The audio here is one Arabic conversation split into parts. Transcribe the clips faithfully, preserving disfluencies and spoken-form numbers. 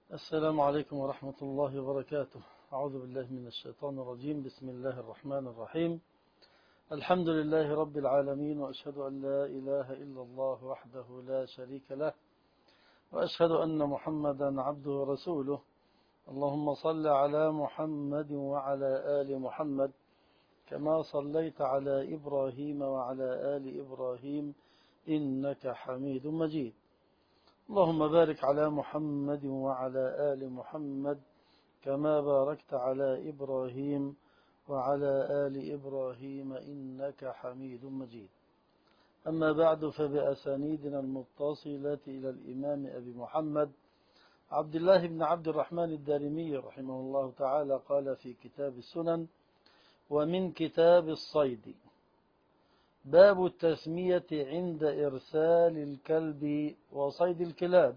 السلام عليكم ورحمة الله وبركاته. أعوذ بالله من الشيطان الرجيم. بسم الله الرحمن الرحيم. الحمد لله رب العالمين، وأشهد أن لا إله إلا الله وحده لا شريك له، وأشهد أن محمدا عبده ورسوله. اللهم صل على محمد وعلى آل محمد كما صليت على إبراهيم وعلى آل إبراهيم إنك حميد مجيد. اللهم بارك على محمد وعلى آل محمد كما باركت على إبراهيم وعلى آل إبراهيم إنك حميد مجيد. أما بعد، فبأسانيدنا المتصلة إلى الإمام أبي محمد عبد الله بن عبد الرحمن الدارمي رحمه الله تعالى قال في كتاب السنن: ومن كتاب الصيد باب التسمية عند إرسال الكلب وصيد الكلاب.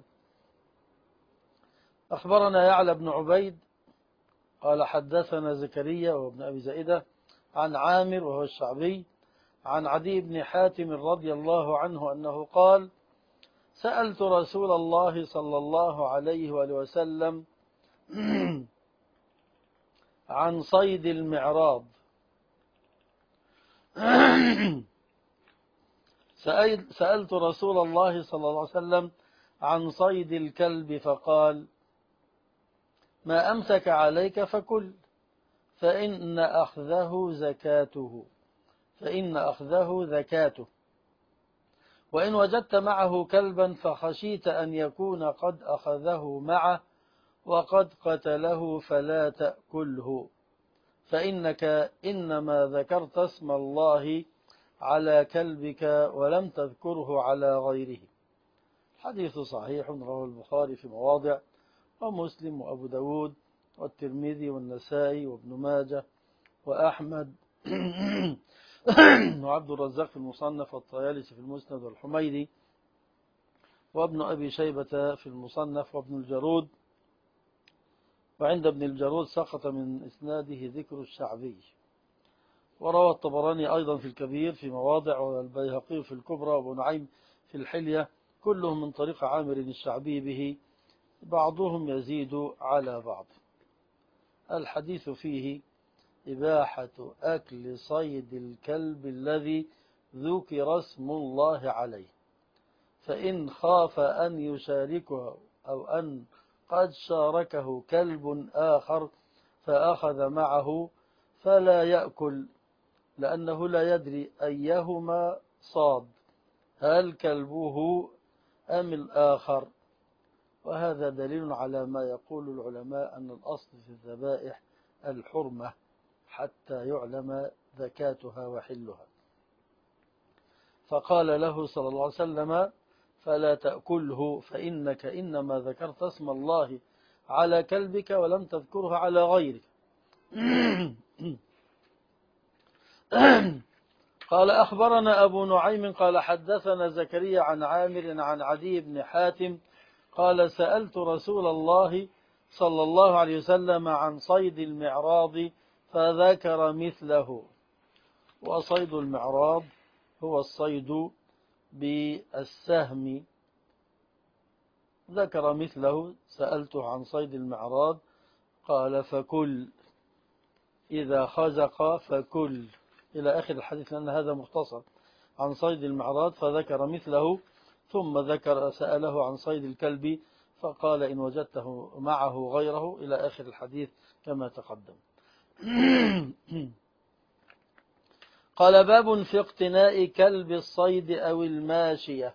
أخبرنا يعلى بن عبيد قال حدثنا زكريا وابن أبي زائدة عن عامر وهو الشعبي عن عدي بن حاتم رضي الله عنه أنه قال: سألت رسول الله صلى الله عليه وآله وسلم عن صيد المعراض سألت رسول الله صلى الله عليه وسلم عن صيد الكلب فقال: ما أمسك عليك فكل، فإن أخذه زكاته فإن أخذه زكاته وإن وجدت معه كلبا فخشيت أن يكون قد أخذه معه وقد قتله فلا تأكله، فإنك إنما ذكرت اسم الله على كلبك ولم تذكره على غيره. حديث صحيح رواه البخاري في مواضع، ومسلم وأبو داود والترمذي والنسائي وابن ماجه وأحمد وعبد الرزاق في المصنف والطيالسي في المسند والحميدي وابن أبي شيبة في المصنف وابن الجرود. وعند ابن الجرود سقط من إسناده ذكر الشعبي. وروى الطبراني أيضا في الكبير في مواضع، والبيهقي في الكبرى، وابو نعيم في الحلية، كلهم من طريق عامر الشعبي به، بعضهم يزيد على بعض. الحديث فيه إباحة أكل صيد الكلب الذي ذكر اسم الله عليه، فإن خاف أن يشاركه أو أن قد شاركه كلب آخر فأخذ معه فلا يأكل، لأنه لا يدري أيهما صاد، هل كلبه أم الآخر. وهذا دليل على ما يقول العلماء أن الأصل في الذبائح الحرمة حتى يعلم زكاتها وحلها. فقال له صلى الله عليه وسلم: فلا تأكله، فإنك إنما ذكرت اسم الله على كلبك ولم تذكره على غيرك. قال أخبرنا أبو نعيم قال حدثنا زكريا عن عامر عن عدي بن حاتم قال: سألت رسول الله صلى الله عليه وسلم عن صيد المعراض فذكر مثله. وصيد المعراض هو الصيد بالسهم. ذكر مثله: سألته عن صيد المعراض قال: فكل، إذا خزق فكل، إلى آخر الحديث، لأن هذا مختصر عن صيد المعراض. فذكر مثله، ثم ذكر سأله عن صيد الكلب فقال: إن وجدته معه غيره، إلى آخر الحديث كما تقدم. قال: باب في اقتناء كلب الصيد أو الماشية.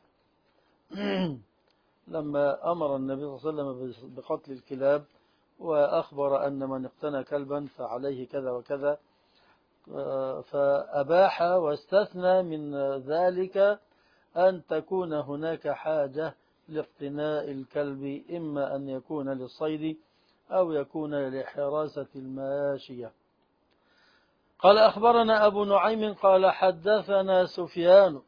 لما أمر النبي صلى الله عليه وسلم بقتل الكلاب وأخبر أن من اقتنى كلبا فعليه كذا وكذا، فأباح واستثنى من ذلك أن تكون هناك حاجة لاقتناء الكلب، إما أن يكون للصيد أو يكون لحراسة الماشية. قال: أخبرنا أبو نعيم قال حدثنا سفيان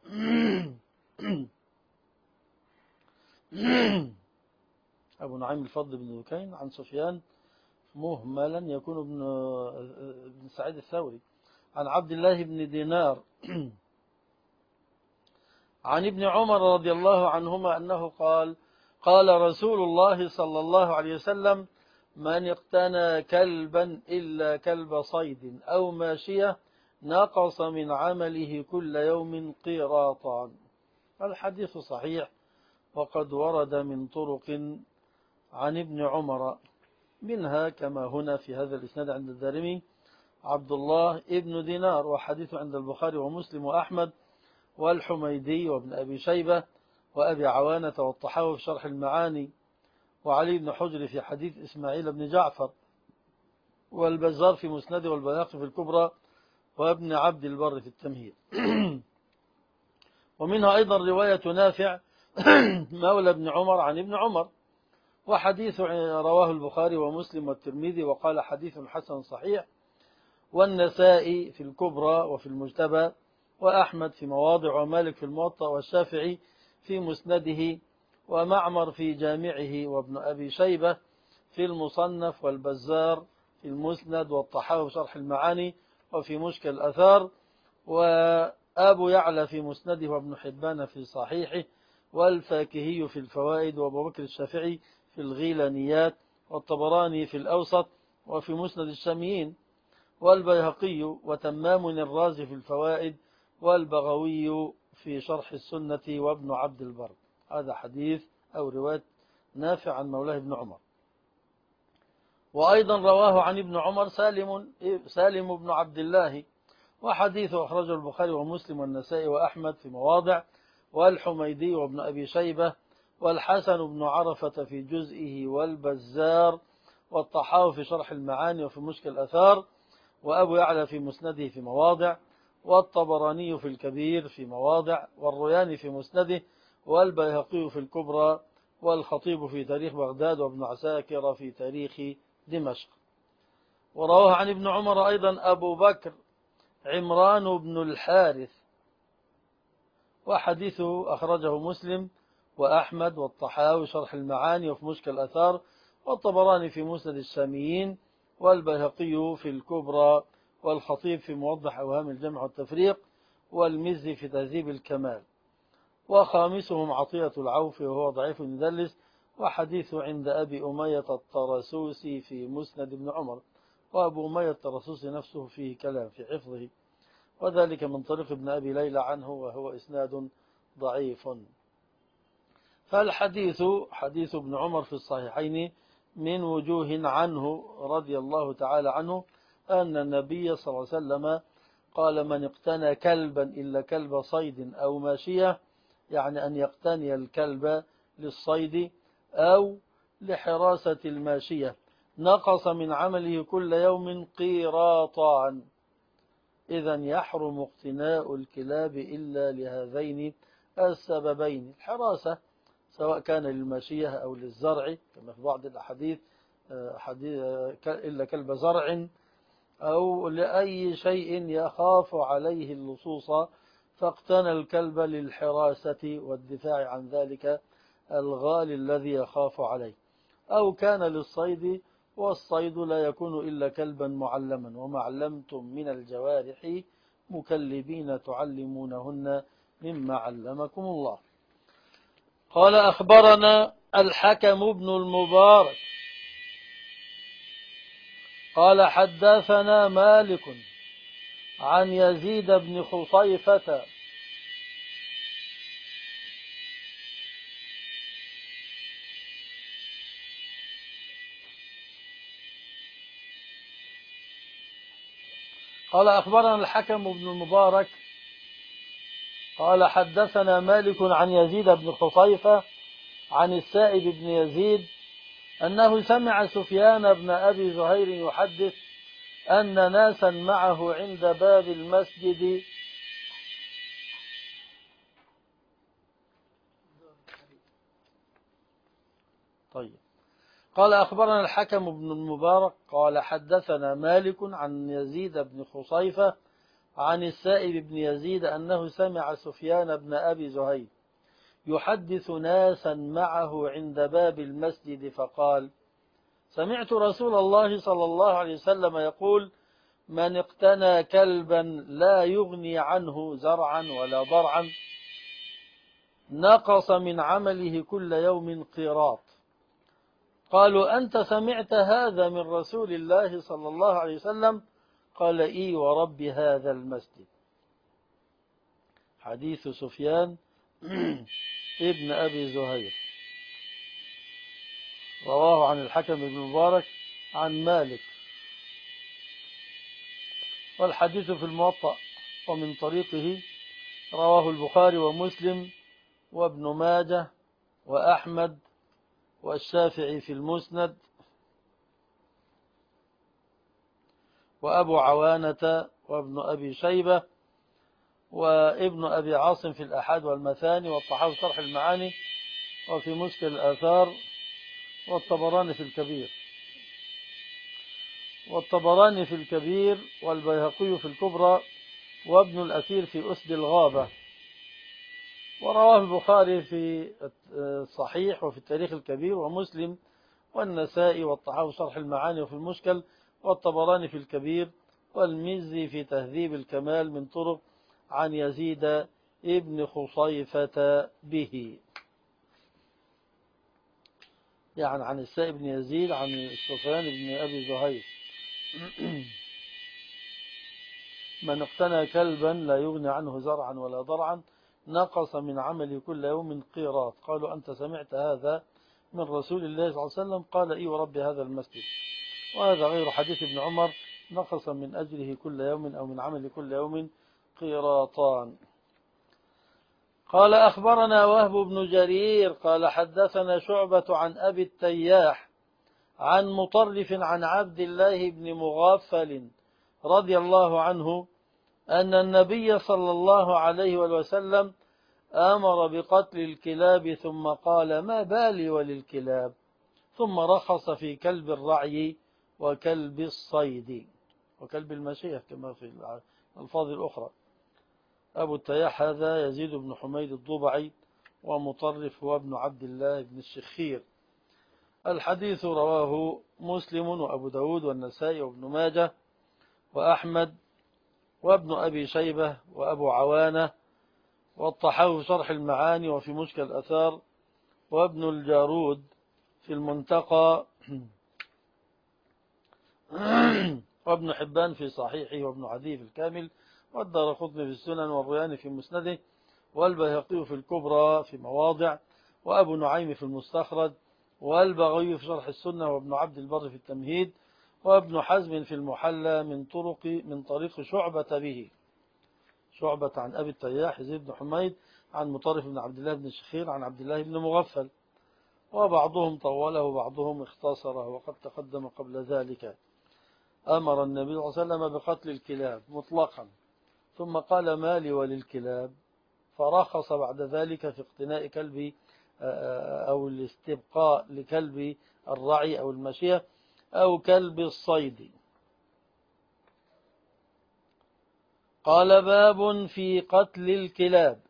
أبو نعيم الفضل بن دكين عن سفيان مهملا يكون ابن ابن سعيد الثوري عن عبد الله بن دينار عن ابن عمر رضي الله عنهما أنه قال: قال رسول الله صلى الله عليه وسلم: من اقتنى كلبا إلا كلب صيد أو ماشية نقص من عمله كل يوم قيراطان. الحديث صحيح، وقد ورد من طرق عن ابن عمر، منها كما هنا في هذا الإسناد عند الدارمي عبد الله ابن دينار، وحديث عند البخاري ومسلم وأحمد والحميدي وابن أبي شيبة وأبي عوانة والطحاوي في شرح المعاني، وعلي بن حجر في حديث إسماعيل بن جعفر، والبزار في مسنده والبيهقي في الكبرى، وابن عبد البر في التمهيد. ومنها أيضا رواية نافع مولى ابن عمر عن ابن عمر، وحديث رواه البخاري ومسلم والترمذي وقال حديث حسن صحيح، والنسائي في الكبرى وفي المجتبى، وأحمد في مواضع، ومالك في الموطأ، والشافعي في مسنده، ومعمر في جامعه، وابن أبي شيبة في المصنف، والبزار في المسند، والطحاوي في شرح المعاني وفي مشكل الأثار، وأبو يعلى في مسنده، وابن حبان في صحيحه، والفاكهي في الفوائد، وابو بكر الشافعي في الغيلانيات، والطبراني في الأوسط وفي مسند الشاميين، والبيهقي وتمام الرازي في الفوائد، والبغوي في شرح السنة، وابن عبد البر. هذا حديث أو رواية نافع عن مولاه ابن عمر. وأيضا رواه عن ابن عمر سالم سالم بن عبد الله، وحديث أخرجه البخاري ومسلم والنسائي وأحمد في مواضع، والحميدي وابن أبي شيبة، والحسن بن عرفة في جزئه، والبزار والطحاوي في شرح المعاني وفي مشكل الأثار، وأبو يعلى في مسنده في مواضع، والطبراني في الكبير في مواضع، والرياني في مسنده، والبيهقي في الكبرى، والخطيب في تاريخ بغداد، وابن عساكر في تاريخ دمشق. ورواه عن ابن عمر أيضا أبو بكر عمران بن الحارث، وحديثه أخرجه مسلم وأحمد والطحاوي شرح المعاني وفي مشكل الأثار، والطبراني في مسند الشاميين، والبيهقي في الكبرى، والخطيب في موضح أوهام الجمع والتفريق، والمزي في تهذيب الكمال. وخامسهم عطية العوف وهو ضعيف مدلس، وحديثه عند أبي أمية الطرسوسي في مسند ابن عمر، وأبو أمية الطرسوسي نفسه فيه كلام في حفظه، وذلك من طريق ابن أبي ليلى عنه، وهو إسناد ضعيف. فالحديث حديث ابن عمر في الصحيحين من وجوه عنه رضي الله تعالى عنه أن النبي صلى الله عليه وسلم قال: من اقتنى كلبا إلا كلب صيد أو ماشية، يعني أن يقتني الكلب للصيد أو لحراسة الماشية، نقص من عمله كل يوم قيراطان. إذن يحرم اقتناء الكلاب إلا لهذين السببين: الحراسة سواء كان للماشية أو للزرع، كما في بعض الأحاديث إلا كلب زرع، أو لأي شيء يخاف عليه اللصوص فاقتنى الكلب للحراسة والدفاع عن ذلك الغالي الذي يخاف عليه، أو كان للصيد، والصيد لا يكون إلا كلبا معلما، وما علمتم من الجوارح مكلبين تعلمونهن مما علمكم الله. قال: أخبرنا الحكم بن المبارك قال: حدثنا مالك عن يزيد بن خصيفة قال: أخبرنا الحكم بن المبارك قال: حدثنا مالك عن يزيد بن خصيفة عن السائب بن يزيد أنه سمع سفيان بن أبي زهير يحدث أن ناسا معه عند باب المسجد طيب قال: أخبرنا الحكم بن المبارك قال: حدثنا مالك عن يزيد بن خصيفة عن السائب بن يزيد أنه سمع سفيان بن أبي زهير يحدث ناسا معه عند باب المسجد فقال: سمعت رسول الله صلى الله عليه وسلم يقول: من اقتنى كلبا لا يغني عنه زرعا ولا ضرعا نقص من عمله كل يوم قيراط. قالوا أنت سمعت هذا من رسول الله صلى الله عليه وسلم؟ قال إي ورب هذا المسجد. حديث سفيان ابن أبي زهير، رواه عن الحكم بن مبارك عن مالك، والحديث في الموطأ ومن طريقه رواه البخاري ومسلم وابن ماجه وأحمد والشافعي في المسند وأبو عوانة وابن أبي شيبة وابن أبي عاصم في الأحاد والمثاني والطحاوي شرح المعاني وفي مشكل الآثار والطبراني في الكبير والطبراني في الكبير والبيهقي في الكبرى وابن الأثير في أسد الغابة. ورواه البخاري في الصحيح وفي التاريخ الكبير ومسلم والنسائي والطحاوي شرح المعاني وفي المشكل والطبراني في الكبير والمزي في تهذيب الكمال من طرق عن يزيد ابن خصيفة به، يعني عن السائب بن يزيد عن سفيان بن أبي زهير. من اقتنى كلبا لا يغني عنه زرعا ولا ضرعا نقص من عمله كل يوم قيراط. قالوا أنت سمعت هذا من رسول الله صلى الله عليه وسلم؟ قال إي ورب هذا المسجد. وهذا غير حديث ابن عمر نقص من أجره كل يوم أو من عمل كل يوم قيراطان. قال أخبرنا وهب بن جرير قال حدثنا شعبة عن أبي التياح عن مطرف عن عبد الله بن مغافل رضي الله عنه أن النبي صلى الله عليه وسلم أمر بقتل الكلاب ثم قال ما بالي وللكلاب، ثم رخص في كلب الرعي وكلب الصيد وكلب المشية كما في الألفاظ الأخرى. أبو التياح هذا يزيد بن حميد الضبعي ومطرف هو ابن عبد الله بن الشخير. الحديث رواه مسلم وأبو داود والنسائي وابن ماجه وأحمد وابن أبي شيبة وأبو عوانة والطحاوي شرح المعاني وفي مشكل الأثار وابن الجارود في المنتقى وابن حبان في صحيحه وابن عدي في الكامل والدارقطني في السنن والرياني في مسنده والبيهقي في الكبرى في مواضع وأبو نعيم في المستخرج والبغوي في شرح السنة وابن عبد البر في التمهيد وابن حزم في المحلى من طرق من طريق شعبة به، شعبة عن أبي التياح يزيد بن حميد عن مطرف بن عبد الله بن الشخير عن عبد الله بن مغفل، وبعضهم طوله وبعضهم اختصره وقد تقدم قبل ذلك. أمر النبي صلى الله عليه وسلم بقتل الكلاب مطلقا ثم قال ما لي وللكلاب، فرخص بعد ذلك في اقتناء كلب أو الاستبقاء لكلب الرعي أو المشية أو كلب الصيد. قال باب في قتل الكلاب.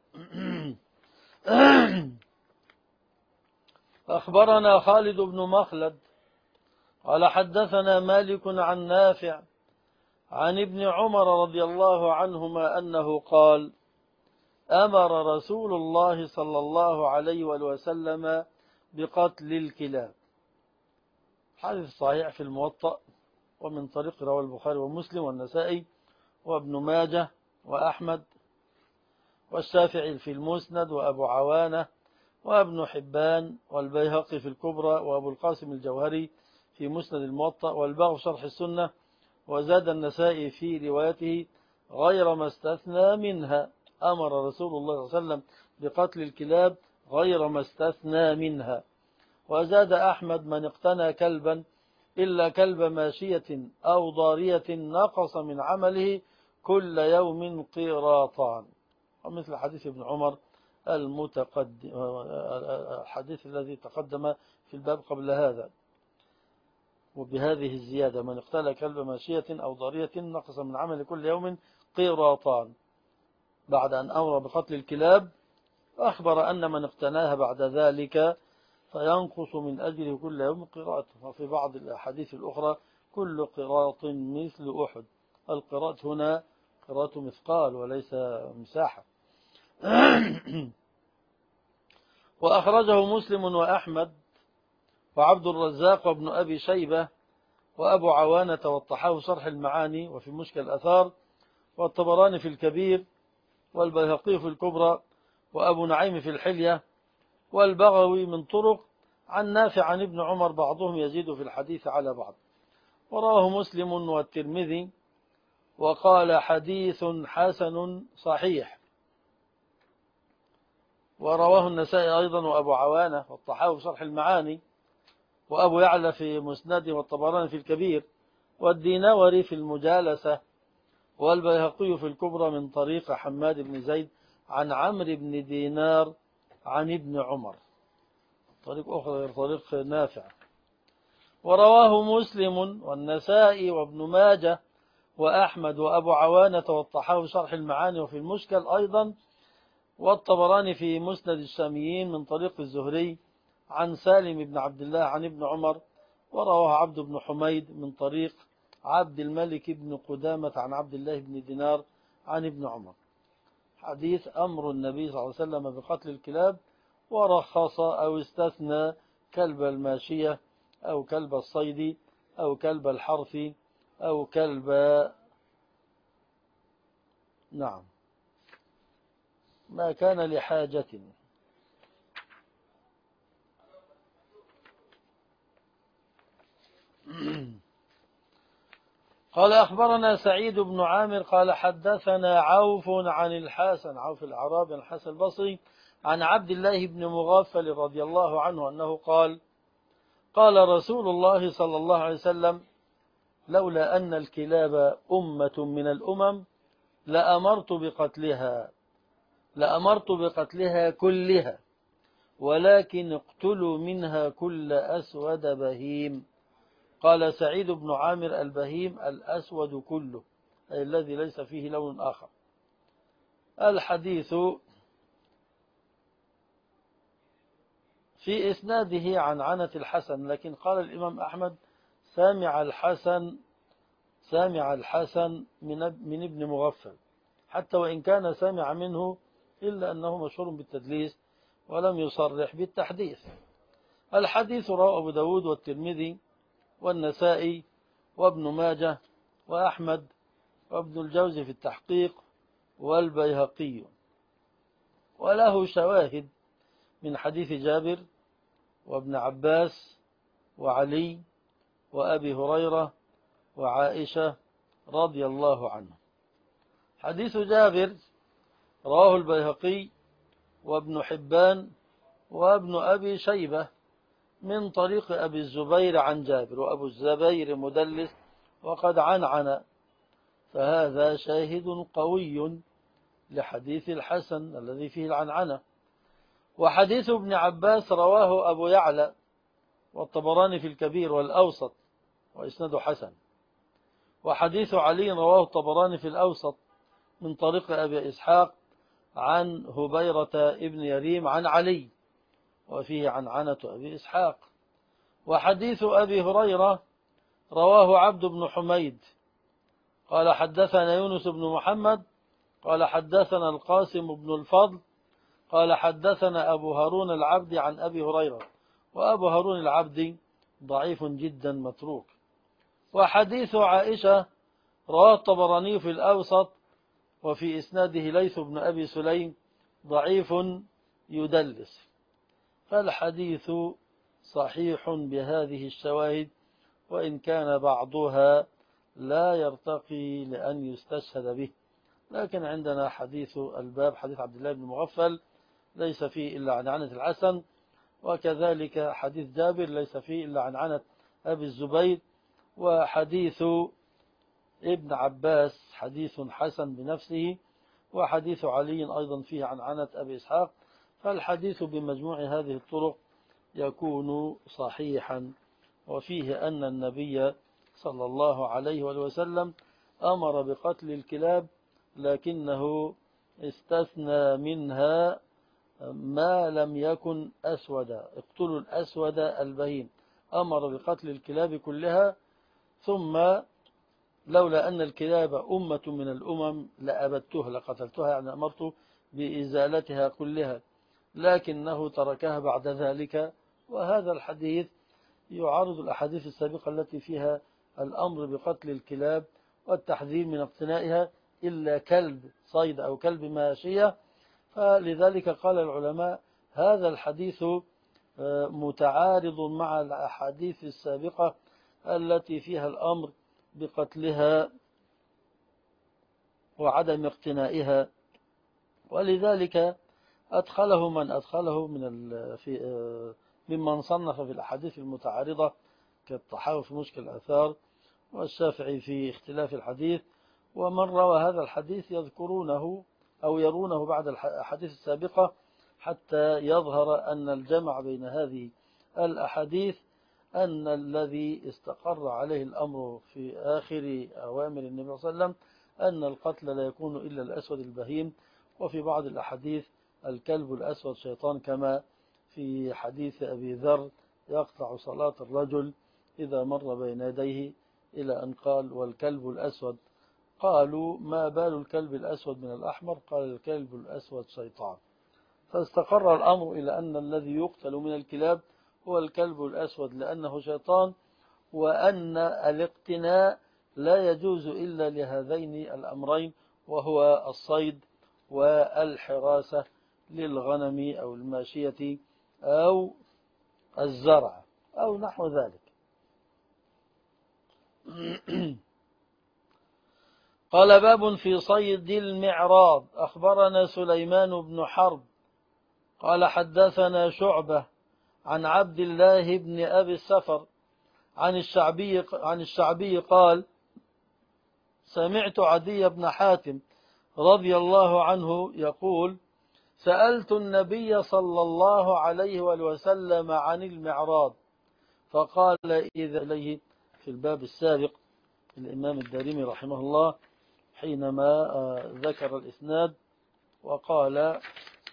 أخبرنا خالد بن مخلد قال حدثنا مالك عن نافع عن ابن عمر رضي الله عنهما أنه قال أمر رسول الله صلى الله عليه وسلم بقتل الكلاب. حديث صحيح في الموطأ ومن طريق رواه البخاري ومسلم والنسائي وابن ماجه وأحمد والشافعي في المسند وأبو عوانة وابن حبان والبيهقي في الكبرى وأبو القاسم الجوهري في مسند الموطأ والبغوي شرح السنة. وزاد النسائي في روايته غير ما استثنى منها، أمر رسول الله صلى الله عليه وسلم بقتل الكلاب غير ما استثنى منها. وزاد أحمد من اقتنى كلبا إلا كلب ماشية أو ضارية نقص من عمله كل يوم قيراطان. ومثل حديث ابن عمر المتقدم الحديث الذي تقدم في الباب قبل هذا، وبهذه الزيادة من اقتنى كلب ماشية أو ضارية نقص من عمله كل يوم قيراطان، بعد أن أمر بقتل الكلاب أخبر أن من اقتناها بعد ذلك فينقص من أجله كل يوم قراءة. وفي بعض الأحاديث الأخرى كل قراط مثل أحد. القراط هنا قراط مثقال وليس مساحة. وأخرجه مسلم وأحمد وعبد الرزاق وابن أبي شيبة وأبو عوانة والطحاوي شرح المعاني وفي مشكل الأثار، والطبراني في الكبير، والبيهقي في الكبرى، وأبو نعيم في الحلية، والبغوي من طرق عن نافع عن ابن عمر، بعضهم يزيد في الحديث على بعض. ورواه مسلم والترمذي وقال حديث حسن صحيح. ورواه النسائي أيضا وأبو عوانة والطحاوي في شرح المعاني، وأبو يعلى في مسنده، والطبراني في الكبير، والديناوري في المجالسة، والبيهقي في الكبرى من طريق حماد بن زيد عن عمرو بن دينار عن ابن عمر، طريق أخرى غير طريق نافع. ورواه مسلم والنسائي وابن ماجه وأحمد وأبو عوانة والطحاوي شرح المعاني وفي المشكل أيضا، والطبراني في مسند الشاميين من طريق الزهري عن سالم بن عبد الله عن ابن عمر. ورواه عبد بن حميد من طريق عبد الملك بن قدامة عن عبد الله بن دينار عن ابن عمر. حديث أمر النبي صلى الله عليه وسلم بقتل الكلاب، ورخص أو استثنى كلب الماشية أو كلب الصيد أو كلب الحرث أو كلب نعم ما كان لحاجة. قال أخبرنا سعيد بن عامر قال حدثنا عوف عن الحسن، عوف الأعرابي عن الحسن البصري عن عبد الله بن مغفل رضي الله عنه أنه قال قال رسول الله صلى الله عليه وسلم لولا أن الكلاب أمة من الأمم لأمرت بقتلها لأمرت بقتلها كلها، ولكن اقتلوا منها كل أسود بهيم. قال سعيد بن عامر البهيم الأسود كله، أي الذي ليس فيه لون آخر. الحديث في إسناده عن عنة الحسن، لكن قال الإمام أحمد سامع الحسن سامع الحسن من من ابن مغفل، حتى وإن كان سامع منه إلا أنه مشهور بالتدليس ولم يصرح بالتحديث. الحديث رواه أبو داود والترمذي والنسائي وابن ماجه وأحمد وابن الجوزي في التحقيق والبيهقي، وله شواهد من حديث جابر وابن عباس وعلي وأبي هريرة وعائشة رضي الله عنه. حديث جابر رواه البيهقي وابن حبان وابن أبي شيبة من طريق أبي الزبير عن جابر، وأبو الزبير مدلس وقد عنعن، فهذا شاهد قوي لحديث الحسن الذي فيه العنعنة. وحديث ابن عباس رواه أبو يعلى والطبراني في الكبير والأوسط وإسناده حسن. وحديث علي رواه الطبراني في الأوسط من طريق أبي إسحاق عن هبيرة ابن يريم عن علي، وفيه عنعنة أبي إسحاق. وحديث أبي هريرة رواه عبد بن حميد قال حدثنا يونس بن محمد قال حدثنا القاسم بن الفضل قال حدثنا أبو هارون العبدي عن أبي هريرة، وأبو هارون العبدي ضعيف جدا متروك. وحديث عائشة رواه الطبراني في الأوسط وفي إسناده ليث بن أبي سليم ضعيف يدلس، فالحديث صحيح بهذه الشواهد، وإن كان بعضها لا يرتقي لأن يستشهد به. لكن عندنا حديث الباب حديث عبد الله بن مغفل ليس فيه إلا عن عنة الحسن، وكذلك حديث جابر ليس فيه إلا عن عنة أبي الزبير. وحديث ابن عباس حديث حسن بنفسه، وحديث علي أيضا فيه عن عنة أبي إسحاق، فالحديث بمجموع هذه الطرق يكون صحيحا، وفيه أن النبي صلى الله عليه وسلم أمر بقتل الكلاب، لكنه استثنى منها ما لم يكن أسودا، اقتلوا الأسود البهيم، أمر بقتل الكلاب كلها. ثم لولا أن الكلاب أمة من الأمم لأبدتها، لقتلتها، يعني أمرت بإزالتها كلها. لكنه تركها بعد ذلك. وهذا الحديث يعارض الأحاديث السابقة التي فيها الأمر بقتل الكلاب والتحذير من اقتنائها إلا كلب صيد أو كلب ماشية. فلذلك قال العلماء هذا الحديث متعارض مع الأحاديث السابقة التي فيها الأمر بقتلها وعدم اقتنائها. ولذلك أدخله من أدخله من في ممن صنف في الأحاديث المتعارضة كالطحاوي في مشكل الآثار والشافعي في اختلاف الحديث. ومن روى هذا الحديث يذكرونه أو يرونه بعد الأحاديث السابقة حتى يظهر أن الجمع بين هذه الأحاديث أن الذي استقر عليه الأمر في آخر أوامر النبي صلى الله عليه وسلم أن القتل لا يكون إلا الأسود البهيم. وفي بعض الأحاديث الكلب الأسود شيطان، كما في حديث أبي ذر يقطع صلاة الرجل إذا مر بين يديه إلى أن قال والكلب الأسود. قالوا ما بال الكلب الأسود من الأحمر؟ قال الكلب الأسود شيطان. فاستقر الأمر إلى أن الذي يقتل من الكلاب هو الكلب الأسود لأنه شيطان، وأن الاقتناء لا يجوز إلا لهذين الأمرين، وهو الصيد والحراسة للغنم أو الماشية أو الزرع أو نحو ذلك. قال باب في صيد المعراض. أخبرنا سليمان بن حرب قال حدثنا شعبة عن عبد الله بن أبي السفر عن الشعبي, عن الشعبي قال سمعت عدي بن حاتم رضي الله عنه يقول سألت النبي صلى الله عليه وسلم عن المعراض فقال إذا إليه في الباب السابق الإمام الدارمي رحمه الله حينما ذكر الإسناد وقال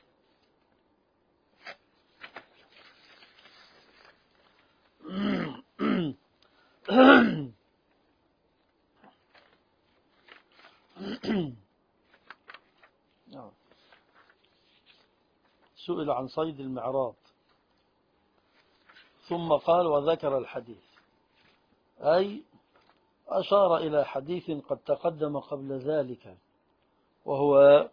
سئل عن صيد المعراض ثم قال وذكر الحديث، أي أشار إلى حديث قد تقدم قبل ذلك، وهو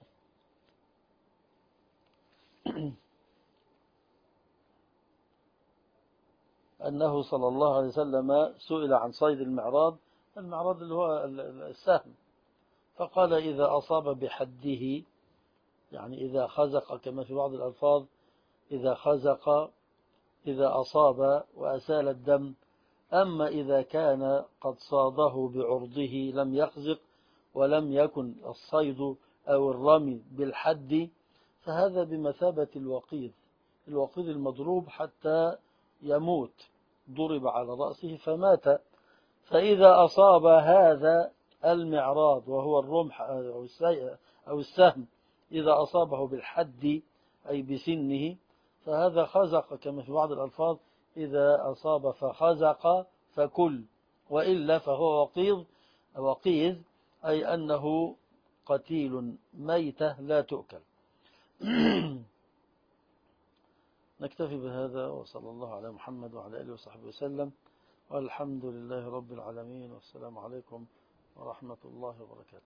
أنه صلى الله عليه وسلم سئل عن صيد المعراض. المعراض اللي هو السهم، فقال إذا أصاب بحده، يعني إذا خزق كما في بعض الألفاظ إذا خزق إذا أصاب وأسال الدم. أما إذا كان قد صاده بعرضه لم يخزق ولم يكن الصيد أو الرمي بالحد فهذا بمثابة الوقيذ الوقيذ المضروب حتى يموت، ضرب على رأسه فمات. فإذا أصاب هذا المعراض وهو الرمح أو السهم إذا أصابه بالحد أي بسنه فهذا خزق كما في بعض الألفاظ إذا أصاب فخزق فكل، وإلا فهو وقيض وقيذ أي أنه قتيل ميتة لا تؤكل. نكتفي بهذا وصلى الله على محمد وعلى آله وصحبه وسلم، والحمد لله رب العالمين، والسلام عليكم ورحمة الله وبركاته.